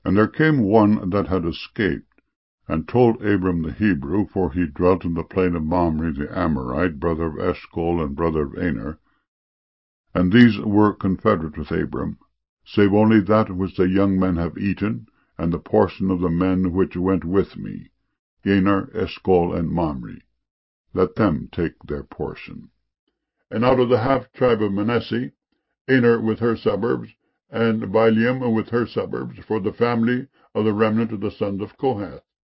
And there came one that had escaped, and told Abram the Hebrew, for he dwelt in the plain of Mamre the Amorite, brother of Eshcol and brother of Aner, and these were confederate with Abram, save only that which the young men have eaten, and the portion of the men which went with me, Aner, Eshcol, and Mamre. Let them take their portion. And out of the half tribe of Manasseh, Aner with her suburbs, and Bileam with her suburbs, for the family of the remnant of the sons of Kohath.